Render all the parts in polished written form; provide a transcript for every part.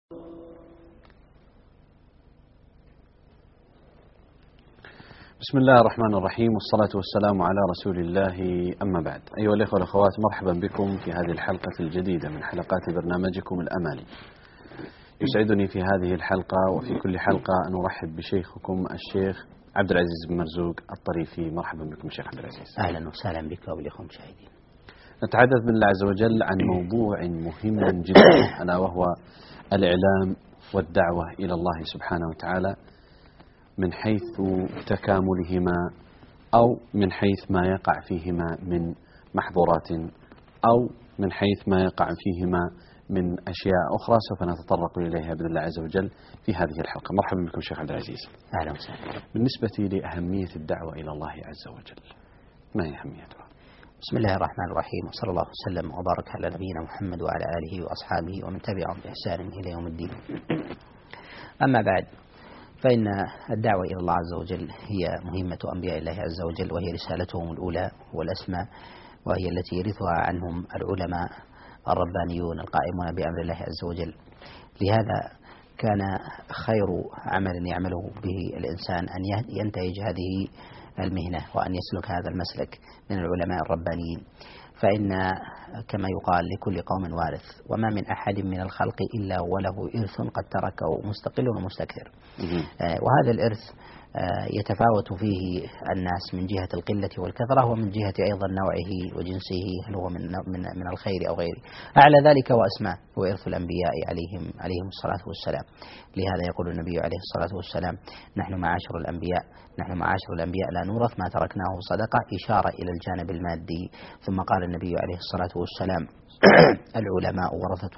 بسم الله الرحمن الرحيم، والصلاة والسلام على رسول الله، أما بعد. أيها الأخوة والأخوات، مرحبا بكم في هذه الحلقة الجديدة من حلقات برنامجكم الأماني. يسعدني في هذه الحلقة وفي كل حلقة أن أرحب بشيخكم الشيخ عبد العزيز بن مرزوق الطريفي. مرحبا بكم شيخ عبد العزيز. أهلا وسهلا بك وبالأخوة المشاهدين. نتحدث بإذن الله عز وجل عن موضوع مهم جدا، ألا وهو الإعلام والدعوة إلى الله سبحانه وتعالى، من حيث تكاملهما أو من حيث ما يقع فيهما من محظورات أو من حيث ما يقع فيهما من أشياء أخرى سوف نتطرق إليها بإذن الله عز وجل في هذه الحلقة. مرحبا بكم شيخ عبد العزيز. أهلا وسهلا. بالنسبة لأهمية الدعوة إلى الله عز وجل، ما هي أهميتها؟ بسم الله الرحمن الرحيم، وصلى الله وسلم وبارك على نبينا محمد وعلى آله وأصحابه ومن تبعهم بإحسان إلى يوم الدين. أما بعد، فإن الدعوة إلى الله عز وجل هي مهمة أنبياء الله عز وجل، وهي رسالتهم الأولى والأسمى، وهي التي يرثها عنهم العلماء الربانيون القائمون بأمر الله عز وجل. لهذا كان خير عمل يعمله به الإنسان أن ينتهج هذه المهنة وأن يسلك هذا المسلك من العلماء الربانيين، فإن كما يقال لكل قوم وارث، وما من أحد من الخلق إلا وله إرث قد تركه مستقل ومستكثر. وهذا الإرث يتفاوت فيه الناس من جهة القلة والكثرة، ومن جهة أيضا نوعه وجنسه، هل هو من الخير أو غيره. أعلى ذلك وأسمى هو إرث الأنبياء عليهم الصلاة والسلام. لهذا يقول النبي عليه الصلاة والسلام: نحن معاشر الأنبياء لا نورث ما تركناه صدقة، إشارة إلى الجانب المادي. ثم قال النبي عليه الصلاة والسلام: العلماء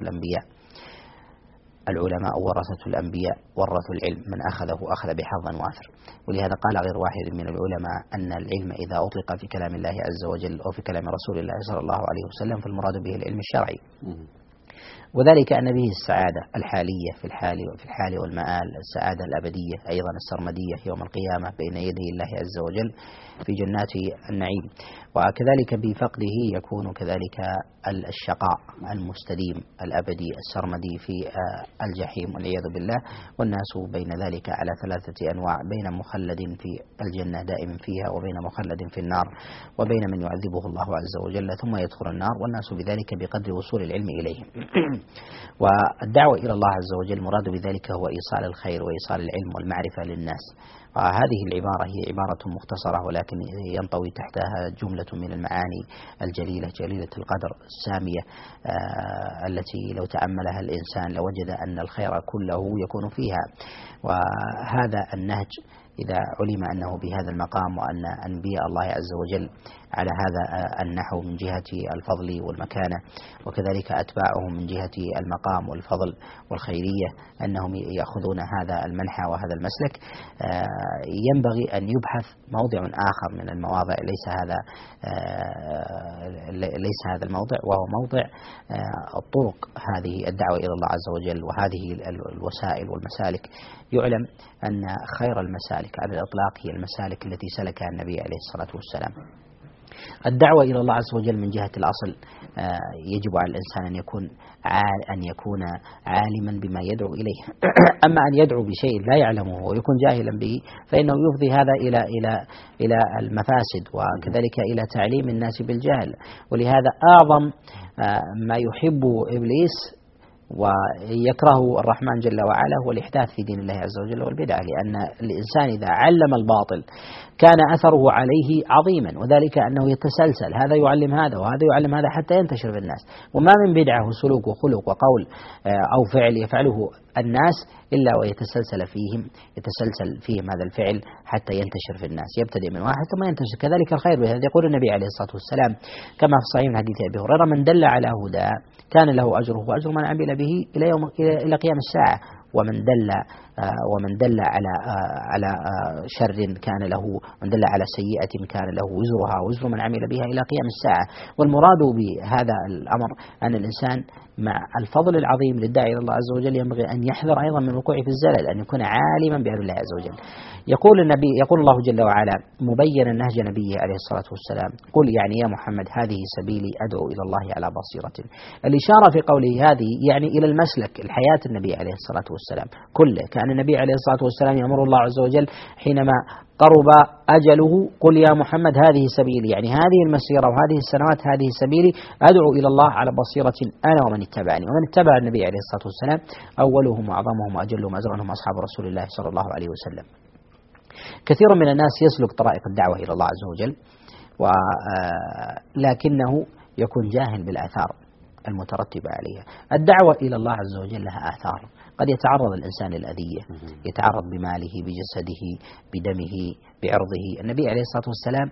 ورثة الأنبياء ورثوا العلم، من أخذه أخذ بحظ وافر. ولهذا قال غير واحد من العلماء أن العلم إذا أطلق في كلام الله عز وجل أو في كلام رسول الله صلى الله عليه وسلم فالمراد به العلم الشرعي، وذلك أن به السعادة الحالية في الحال والمآل، السعادة الأبدية أيضا السرمدية يوم القيامة بين يدي الله عز وجل في جنات النعيم. وكذلك بفقده يكون كذلك الشقاء المستديم الأبدي السرمدي في الجحيم والعياذ بالله. والناس بين ذلك على ثلاثة أنواع: بين مخلد في الجنة دائم فيها، وبين مخلد في النار، وبين من يعذبه الله عز وجل ثم يدخل النار، والناس بذلك بقدر وصول العلم إليهم. والدعوة إلى الله عز وجل مراد بذلك هو إيصال الخير وإيصال العلم والمعرفة للناس. هذه العبارة هي عبارة مختصرة، ولكن ينطوي تحتها جملة من المعاني الجليلة جليلة القدر السامية، التي لو تأملها الإنسان لوجد أن الخير كله يكون فيها. وهذا النهج إذا علم أنه بهذا المقام، وأن أنبياء الله عز وجل على هذا النحو من جهة الفضل والمكانة، وكذلك أتباعهم من جهة المقام والفضل والخيرية، أنهم يأخذون هذا المنحى وهذا المسلك، ينبغي أن يبحث موضع آخر من المواضع ليس هذا الموضع، وهو موضع الطرق هذه الدعوة إلى الله عز وجل وهذه الوسائل والمسالك. يعلم أن خير المسالك على الإطلاق هي المسالك التي سلكها النبي عليه الصلاة والسلام. الدعوة إلى الله عز وجل من جهة الأصل يجب على الإنسان أن يكون عالما بما يدعو إليه. أما أن يدعو بشيء لا يعلمه ويكون جاهلا به فإنه يفضي هذا إلى المفاسد، وكذلك إلى تعليم الناس بالجهل. ولهذا أعظم ما يحب إبليس ويكره الرحمن جل وعلا هو الإحداث في دين الله عز وجل والبدعة، لأن الإنسان إذا علم الباطل كان أثره عليه عظيما، وذلك أنه يتسلسل، هذا يعلم هذا وهذا يعلم هذا حتى ينتشر في الناس. وما من بدعة وسلوك وخلق وقول أو فعل يفعله الناس إلا ويتسلسل فيهم هذا الفعل حتى ينتشر في الناس، يبتدئ من واحد ثم ينتشر. كذلك الخير، بهذا يقول النبي عليه الصلاة والسلام كما في صحيح حديث أبي هريرة: من دل على هدى كان له أجره وأجر من عمل به إلى قيام الساعة، ومن دل ومن دل على شر كان له، من دل على سيئة كان له وزرها وزر من عمل بها إلى قيام الساعة. والمراد بهذا الأمر أن الإنسان مع الفضل العظيم للداعي إلى الله عز وجل ينبغي أن يحذر أيضا من الوقوع في الزلل، أن يكون عالما بأمر الله عز وجل. يقول الله جل وعلا مبينا نهج نبيه عليه الصلاة والسلام: قل يعني يا محمد هذه سبيلي أدعو إلى الله على بصيرة. الإشارة في قوله هذه يعني إلى المسلك، الحياة النبي عليه الصلاة والسلام كله. كان النبي عليه الصلاة والسلام يأمر الله عز وجل حينما قرب أجله: قل يا محمد هذه سبيلي، يعني هذه المسيرة وهذه السنوات هذه سبيلي أدعو إلى الله على بصيرة أنا ومن اتبعني. ومن اتبع النبي عليه الصلاة والسلام أولهم وأعظمهم وأجلهم وأجرهم أصحاب رسول الله صلى الله عليه وسلم. كثير من الناس يسلك طرائق الدعوة إلى الله عز وجل ولكنه يكون جاهل بالآثار المترتبة عليها. الدعوة إلى الله عز وجل لها آثار، قد يتعرض الإنسان للأذية، يتعرض بماله بجسده بدمه بعرضه. النبي عليه الصلاة والسلام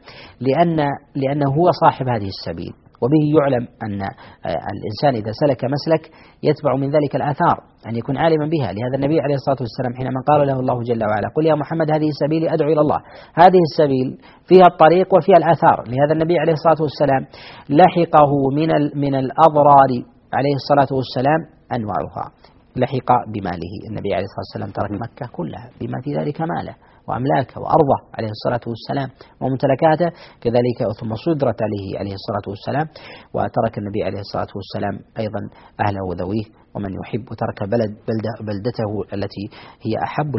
لأنه هو صاحب هذه السبيل، وبه يعلم أن الإنسان إذا سلك مسلك يتبع من ذلك الآثار، أن يكون عالما بها. لهذا النبي عليه الصلاة والسلام حينما قال له الله جل وعلا: قل يا محمد هذه سبيلي أدعو إلى الله، هذه السبيل فيها الطريق وفيها الآثار. لهذا النبي عليه الصلاة والسلام لحقه من الأضرار عليه الصلاة والسلام أنواعها. لحق بماله، النبي عليه الصلاة والسلام ترك مكة كلها بما في ذلك ماله وأملاكه وأرضه عليه الصلاة والسلام وممتلكاته كذلك، ثم صدرت عليه الصلاة والسلام. وترك النبي عليه الصلاة والسلام أيضا أهله وذويه ومن يحب، وترك بلدته التي هي أحب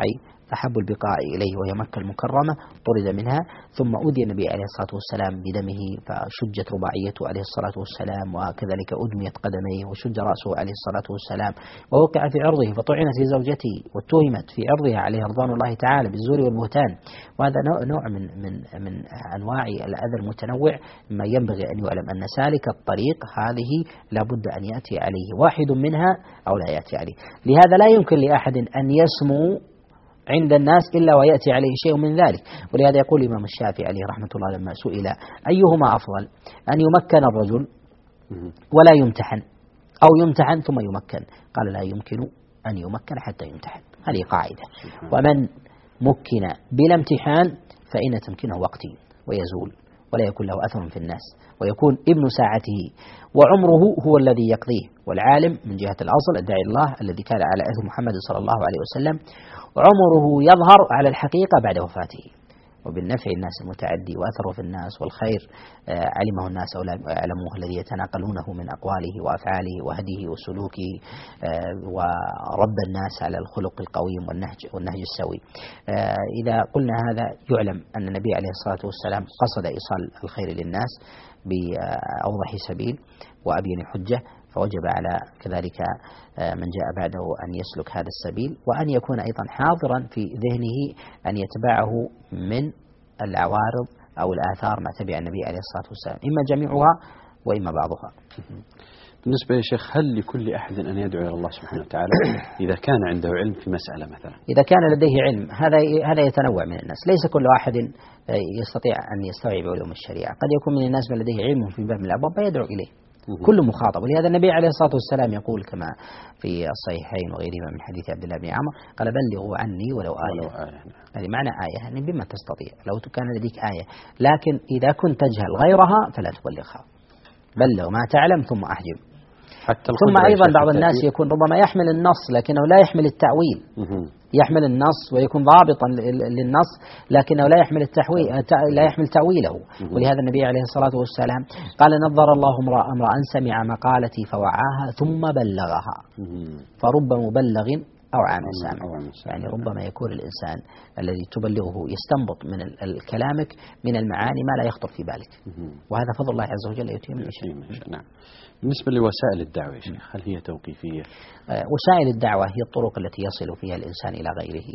البقاع إليه وهي مكة المكرمة، طرد منها. ثم أودي النبي عليه الصلاة والسلام بدمه فشجت رباعيته عليه الصلاة والسلام، وكذلك أدميت قدميه وشج رأسه عليه الصلاة والسلام، ووقع في عرضه فطعنت في زوجته واتهمت في عرضها عليه رضوان الله تعالى بالزور والبهتان. وهذا نوع من أنواع الأذى المتنوع، ما ينبغي أن يعلم أن سالك الطريق هذه لابد أن يأتي عليه واحد منها أو لا يأتي عليه. لهذا لا يمكن لأحد أن يسمو عند الناس إلا ويأتي عليه شيء من ذلك. ولهذا يقول الإمام الشافعي عليه رحمة الله لما سئل أيهما أفضل، أن يمكن الرجل ولا يمتحن، أو يمتحن ثم يمكن؟ قال: لا يمكن أن يمكن حتى يمتحن. هذه قاعدة. ومن مكن بلا امتحان فإن تمكنه وقتي ويزول ولا يكون له أثر في الناس، ويكون ابن ساعته وعمره هو الذي يقضيه. والعالم من جهة الأصل الداعي الله الذي كان على أثر محمد صلى الله عليه وسلم عمره يظهر على الحقيقة بعد وفاته، وبالنفع الناس المتعدي وأثره في الناس والخير علمه الناس أو لا يعلموه، الذي يتناقلونه من أقواله وأفعاله وهديه وسلوكه، ورب الناس على الخلق القويم والنهج السوي. إذا قلنا هذا يعلم أن النبي عليه الصلاة والسلام قصد إيصال الخير للناس بأوضح سبيل وأبين حجة، فوجب على كذلك من جاء بعده أن يسلك هذا السبيل، وأن يكون أيضا حاضرا في ذهنه أن يتبعه من العوارض أو الآثار ما تبع النبي عليه الصلاة والسلام، إما جميعها وإما بعضها. بالنسبة يا شيخ، هل لكل أحد أن يدعو إلى الله سبحانه وتعالى إذا كان عنده علم في مسألة مثلا؟ إذا كان لديه علم، هذا يتنوع من الناس، ليس كل واحد يستطيع أن يستوعب علوم الشريعة. قد يكون من الناس من لديه علم في باب من الأبواب فيدعو إليه، كل مخاطب. ولهذا النبي عليه الصلاة والسلام يقول كما في الصحيحين وغيرهما من حديث عبد الله بن عمر قال: بلغوا عني ولو آية. يعني معنى آية يعني بما تستطيع، لو كان لديك آية، لكن إذا كنت تجهل غيرها فلا تبلغها، بلغ ما تعلم ثم أحجم. ثم أيضا بعض الناس يكون ربما يحمل النص لكنه لا يحمل التأويل، يحمل النص ويكون ضابطا للنص لكنه لا يحمل تأويله. ولهذا النبي عليه الصلاة والسلام قال: نظر الله امرأ سمع مقالتي فوعاها ثم بلغها، فرب مبلغ أو عام سامع. يعني ربما يكون الإنسان الذي تبلغه يستنبط من كلامك من المعاني ما لا يخطر في بالك، وهذا فضل الله عز وجل يؤتيه من يشاء. نعم. بالنسبة لوسائل الدعوة يا شيخ، هل هي توقيفية؟ وسائل الدعوة هي الطرق التي يصل فيها الإنسان إلى غيره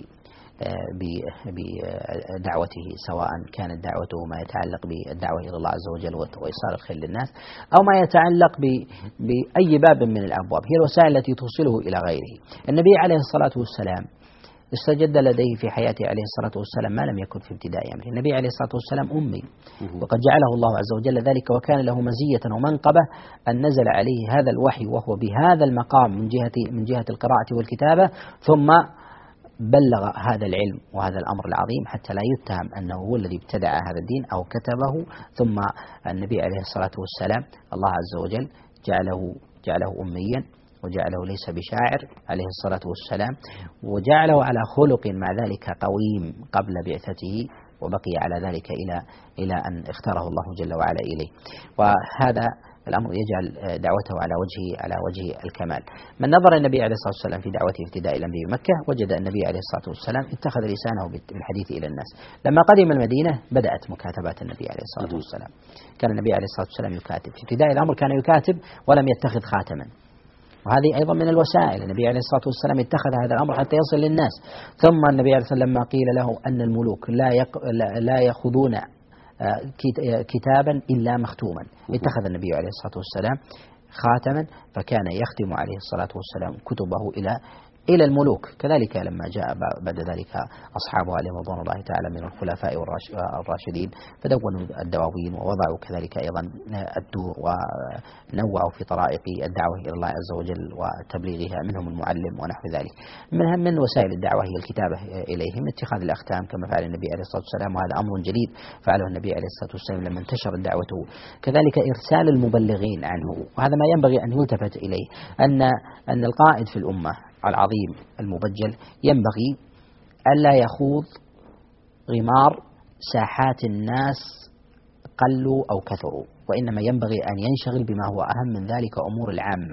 بدعوته، سواء كانت دعوته ما يتعلق بالدعوة إلى الله عز وجل وإيصال الخير للناس، أو ما يتعلق بأي باب من الأبواب، هي الوسائل التي توصله إلى غيره. النبي عليه الصلاة والسلام استجد لديه في حياته عليه الصلاة والسلام ما لم يكن في ابتداء أمره. النبي عليه الصلاة والسلام أمي، وقد جعله الله عز وجل ذلك، وكان له مزية ومنقبة أن نزل عليه هذا الوحي وهو بهذا المقام من جهة القراءة والكتابة، ثم بلغ هذا العلم وهذا الأمر العظيم حتى لا يتهم أنه هو الذي ابتدع هذا الدين أو كتبه، ثم النبي عليه الصلاة والسلام الله عز وجل جعله أميا، وجعله ليس بشاعر عليه الصلاة والسلام، وجعله على خلق مع ذلك قويم قبل بعثته، وبقي على ذلك إلى أن اختاره الله جل وعلا إليه. وهذا الأمر يجعل دعوته على وجه الكمال. من نظر النبي عليه الصلاة والسلام في دعوته ابتداء الأمر بمكة وجد النبي عليه الصلاة والسلام اتخذ لسانه بالحديث إلى الناس. لما قدم المدينة بدأت مكاتبات النبي عليه الصلاة والسلام. كان النبي عليه الصلاة والسلام يكاتب في ابتداء الأمر، كان يكاتب ولم يتخذ خاتما، وهذه أيضا من الوسائل. النبي عليه الصلاة والسلام اتخذ هذا الأمر حتى يصل للناس. ثم النبي عليه الصلاة والسلام لما قيل له أن الملوك لا يأخذون كتابا إلا مختوما، اتخذ النبي عليه الصلاة والسلام خاتما، فكان يختم عليه الصلاة والسلام كتبه إلى الملوك. كذلك لما جاء بعد ذلك أصحابه عليهم رضوان الله تعالى من الخلفاء الراشدين فدونوا الدواوين ووضعوا كذلك أيضا الدور ونوعوا في طرائق الدعوة إلى الله عز وجل وتبليغها، منهم المعلم ونحو ذلك. من وسائل الدعوة هي الكتابة إليهم، اتخاذ الأختام كما فعل النبي عليه الصلاة والسلام، وهذا أمر جديد فعله النبي عليه الصلاة والسلام لما انتشر دعوته. كذلك إرسال المبلغين عنه، وهذا ما ينبغي أن يلتفت إليه، أن القائد في الأمة العظيم المبجل ينبغي ألا يخوض غمار ساحات الناس قلوا أو كثروا، وإنما ينبغي أن ينشغل بما هو أهم من ذلك، أمور العامة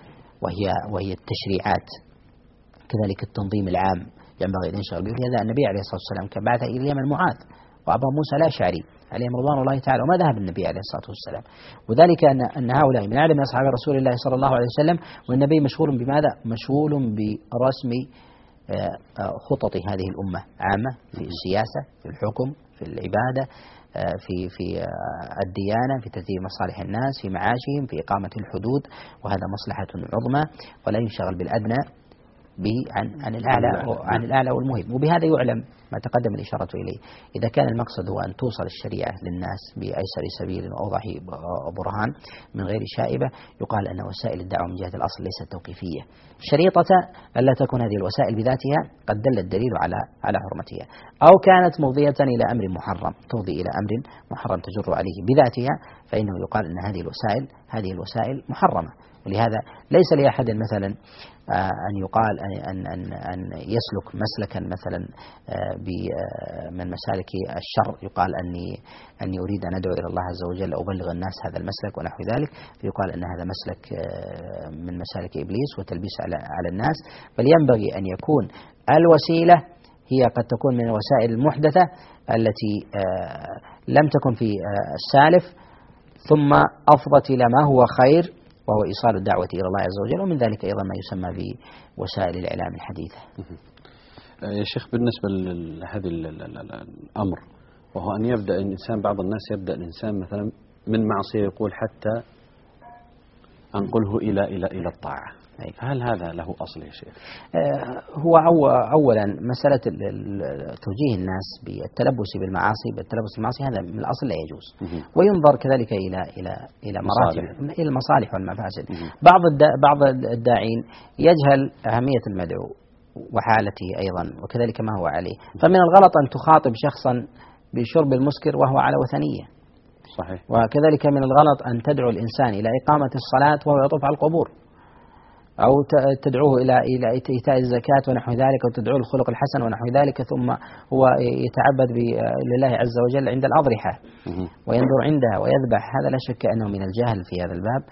وهي التشريعات، كذلك التنظيم العام ينبغي أن ينشغل به. لهذا النبي عليه الصلاة والسلام كان بعث إلى اليمن معاذ وأبا موسى الأشعري عليهم رضوان الله تعالى، وما ذهب النبي عليه الصلاة والسلام، وذلك أن هؤلاء من أعلم أصحاب رسول الله صلى الله عليه وسلم، والنبي مشغول بماذا؟ مشغول برسم خطط هذه الأمة عامة، في السياسة، في الحكم، في العبادة، في الديانة، في ترتيب مصالح الناس، في معاشهم، في إقامة الحدود، وهذا مصلحة عظمى، ولا ينشغل بالأدنى عن الأعلى والمهم. وبهذا يعلم ما تقدم الإشارة إليه، إذا كان المقصد هو أن توصل الشريعة للناس بأيسر سبيل وأوضح برهان من غير شائبة، يقال أن وسائل الدعوة من جهة الأصل ليست توقيفية، شريطة ألا تكون هذه الوسائل بذاتها قد دل الدليل على حرمتها، أو كانت مفضية إلى أمر محرم، تفضي إلى أمر محرم تجر عليه بذاتها، فإنه يقال أن هذه الوسائل محرمة. ولهذا ليس لأحد مثلا أن يقال أن يسلك مسلكا مثلا من مسالك الشر، يقال أني أريد أن أدعو إلى الله عز وجل أبلغ الناس هذا المسلك ونحو ذلك، فيقال أن هذا مسلك من مسالك إبليس وتلبيس على الناس. بل ينبغي أن يكون الوسيلة هي قد تكون من الوسائل المحدثة التي لم تكن في السالف، ثم أفضت إلى ما هو خير، وهو إيصال الدعوة إلى الله عز وجل، ومن ذلك أيضا ما يسمى بوسائل الإعلام الحديثة. يا شيخ، بالنسبة لهذا الأمر، وهو أن يبدأ الإنسان، بعض الناس يبدأ الإنسان مثلا من معصية يقول حتى أنقله إلى الطاعة، هل هذا له أصل يا شيخ؟ هو أولا مسألة توجيه الناس بالتلبس بالمعاصي هذا من الأصل لا يجوز، وينظر كذلك إلى مراتب، إلى المصالح والمفاسد. بعض الداعين يجهل أهمية المدعو وحالته أيضا، وكذلك ما هو عليه، فمن الغلط أن تخاطب شخصا بشرب المسكر وهو على وثنية، صحيح. وكذلك من الغلط أن تدعو الإنسان إلى إقامة الصلاة وهو يطوف على القبور، أو تدعوه إلى إيتاء الزكاة ونحو ذلك، وتدعوه الخلق الحسن ونحو ذلك، ثم هو يتعبد لله عز وجل عند الأضرحة وينظر عندها ويذبح. هذا لا شك أنه من الجهل في هذا الباب،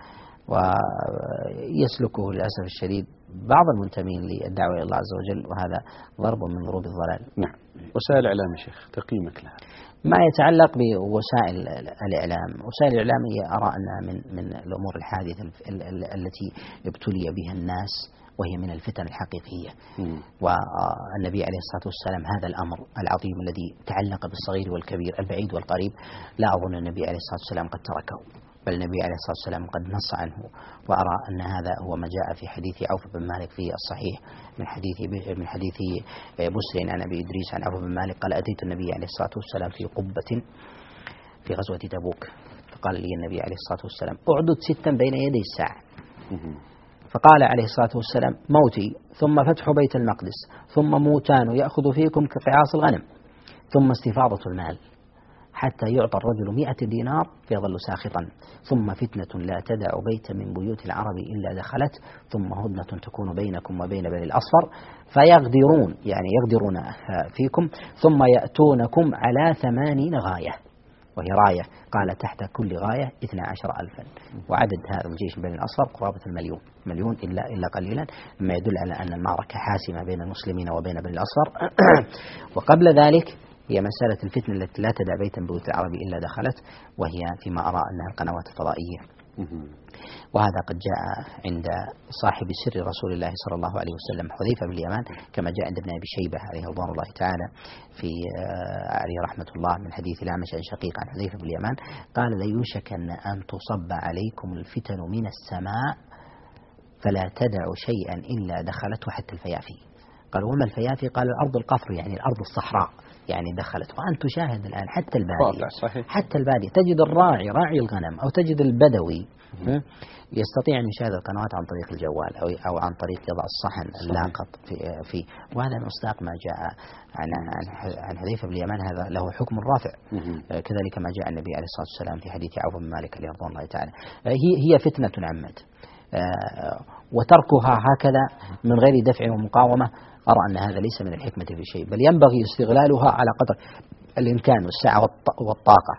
ويسلكه للأسف الشديد بعض المنتمين للدعوة إلى الله عز وجل، وهذا ضرب من ضروب الضلال. نعم. وسائل الإعلام يا شيخ، تقييمك لها؟ ما يتعلق بوسائل الإعلام، وسائل الإعلام هي أرى أنها من الأمور الحادثة التي ابتلي بها الناس، وهي من الفتن الحقيقية. والنبي عليه الصلاة والسلام هذا الأمر العظيم الذي تعلق بالصغير والكبير البعيد والقريب، لا أظن النبي عليه الصلاة والسلام قد تركه، بل النبي عليه الصلاة والسلام قد نص عنه. وأرى أن هذا هو ما جاء في حديث عوف بن مالك في الصحيح من حديث بسر عن أبي إدريس عن عوف بن مالك قال: أتيت النبي عليه الصلاة والسلام في قبة في غزوة تبوك، فقال لي النبي عليه الصلاة والسلام: أعدد 6 بين يدي الساعة. فقال عليه الصلاة والسلام: موتي ثم فتح بيت المقدس ثم موتان يأخذ فيكم كقعاص الغنم ثم استفاضة المال حتى يعطى الرجل 100 دينار فيظل ساخطا ثم فتنة لا تدع بيتا من بيوت العرب إلا دخلت ثم هدنة تكون بينكم وبين بني الأصفر فيغدرون يعني يغدرون فيكم ثم يأتونكم على 80 غاية وهي راية قال تحت كل غاية 12,000 وعدد هذا الجيش بين الأصفر قرابة مليون إلا قليلا مما يدل على أن المعركة حاسمة بين المسلمين وبين بني الأصفر. وقبل ذلك هي مسألة الفتنة التي لا تدع بيتا بيوت العرب إلا دخلت وهي فيما أرى أنها القنوات الفضائية. وهذا قد جاء عند صاحب سر رسول الله صلى الله عليه وسلم حذيفة بن اليمان كما جاء عند ابن أبي شيبة عليه رضوان الله تعالى في عليه رحمة الله من حديث الأعمش عن شقيق عن حذيفة بن اليمان قال: ليوشكن أن تصب عليكم الفتن من السماء فلا تدعوا شيئا إلا دخلته حتى الفيافي. قال: وما الفيافي؟ قال: الأرض القفر يعني الأرض الصحراء يعني دخلت. وأن تشاهد الآن حتى البادية تجد الراعي راعي الغنم أو تجد البدوي يستطيع أن يشاهد القنوات عن طريق الجوال أو عن طريق يضع الصحن اللاقط في وهذا مصداق ما جاء عن حذيفة بن اليمان هذا له حكم رافع. كذلك ما جاء النبي عليه الصلاة والسلام في حديث عوف بن مالك عليه رضوان الله تعالى. هي فتنة عمت وتركها هكذا من غير دفع ومقاومة أرى أن هذا ليس من الحكمة في شيء، بل ينبغي استغلالها على قدر الإمكان والسعة والطاقة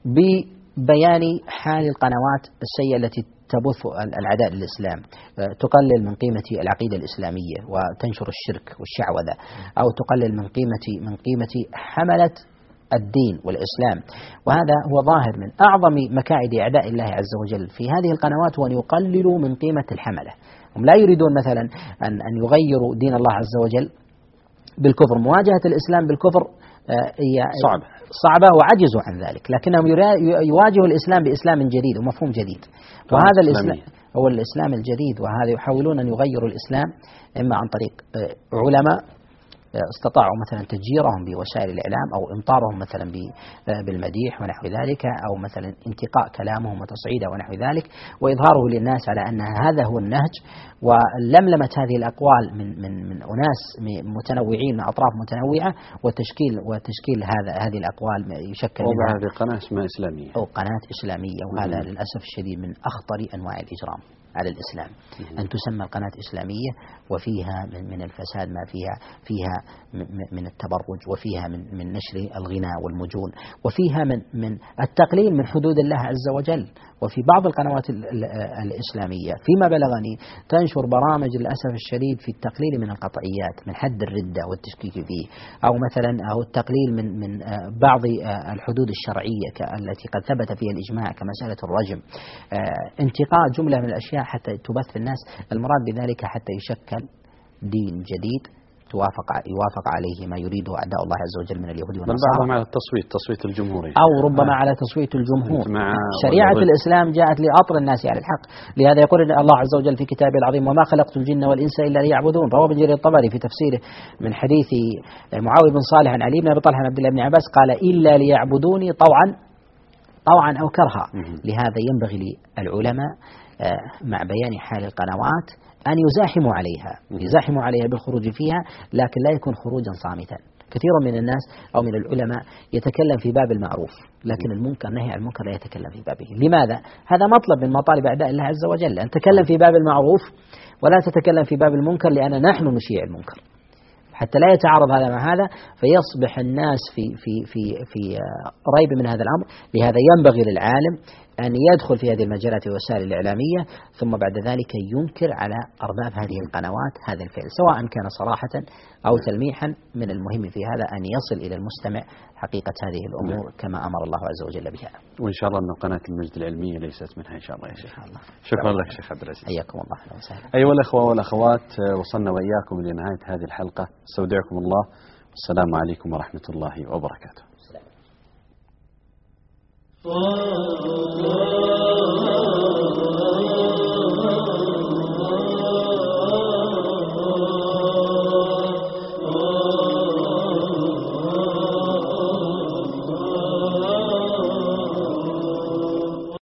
ببيان حال القنوات السيئة التي تبث العداء للإسلام، تقلل من قيمة العقيدة الإسلامية وتنشر الشرك والشعوذة، أو تقلل من قيمة حملة الدين والإسلام. وهذا هو ظاهر من أعظم مكائد أعداء الله عز وجل في هذه القنوات، وأن يقللوا من قيمة الحملة. هم لا يريدون مثلا أن يغيروا دين الله عز وجل بالكفر. مواجهة الإسلام بالكفر هي صعبة وعجزوا عن ذلك، لكنهم يواجهوا الإسلام بإسلام جديد ومفهوم جديد، وهذا الإسلام هو الإسلام الجديد. وهذا يحاولون أن يغيروا الإسلام إما عن طريق علماء استطاعوا مثلا تجيرهم بوسائل الإعلام أو إمطارهم مثلا بالمديح ونحو ذلك، أو مثلا انتقاء كلامهم وتصعيده ونحو ذلك، وإظهاره للناس على أن هذا هو النهج، ولملمة هذه الأقوال من أناس متنوعين من أطراف متنوعة، وتشكيل هذه الأقوال يشكل وضع هذه قناة اسمها إسلامية أو قناة إسلامية. وهذا للأسف الشديد من أخطر أنواع الإجرام على الإسلام، أن تسمى القناة إسلامية وفيها من الفساد ما فيها من التبرج، وفيها من نشر الغناء والمجون، وفيها من التقليل من حدود الله عز وجل. وفي بعض القنوات الإسلامية فيما بلغني تنشر برامج للأسف الشديد في التقليل من القطعيات، من حد الردة والتشكيك فيه، أو التقليل من بعض الحدود الشرعية التي قد ثبت فيها الإجماع كمسألة الرجم، انتقاء جملة من الأشياء حتى تبث في الناس. المراد بذلك حتى يشكل دين جديد يوافق عليه ما يريده أعداء الله عز وجل من اليهود والنصارى. بل بعضهم على تصويت الجمهوري، أو ربما على تصويت الجمهور. شريعة الإسلام جاءت لأطر الناس على الحق، لهذا يقول الله عز وجل في كتابه العظيم: وما خلقت الجن والإنس إلا ليعبدون. رواه ابن جرير الطبري في تفسيره من حديث معاوية بن صالح عن علي بن أبي طلحة عن عبد الله بن عباس قال: إلا ليعبدوني طوعا أو كرها. لهذا ينبغي للعلماء مع بيان حال القنوات أن يزاحموا عليها بالخروج فيها، لكن لا يكون خروجا صامتا. كثير من الناس أو من العلماء يتكلم في باب المعروف، لكن المنكر نهي عن المنكر لا يتكلم في بابه. لماذا؟ هذا مطلب من مطالب أعداء الله عز وجل، أن تتكلم في باب المعروف ولا تتكلم في باب المنكر، لأن نحن نشيع المنكر حتى لا يتعارض هذا مع هذا، فيصبح الناس في ريب من هذا الأمر. لهذا ينبغي للعالم أن يدخل في هذه المجالات والوسائل الإعلامية، ثم بعد ذلك ينكر على أرباب هذه القنوات هذا الفعل، سواء كان صراحة أو تلميحا. من المهم في هذا أن يصل إلى المستمع حقيقة هذه الأمور كما أمر الله عز وجل بها. وإن شاء الله أن قناة المجد العلمية ليست منها إن شاء الله يا شيخ. شكرا لك شيخ عبد العزيز. حياكم الله وسهلا. أيها الأخوة والأخوات، وصلنا وإياكم لنهاية هذه الحلقة. استودعكم الله، والسلام عليكم ورحمة الله وبركاته.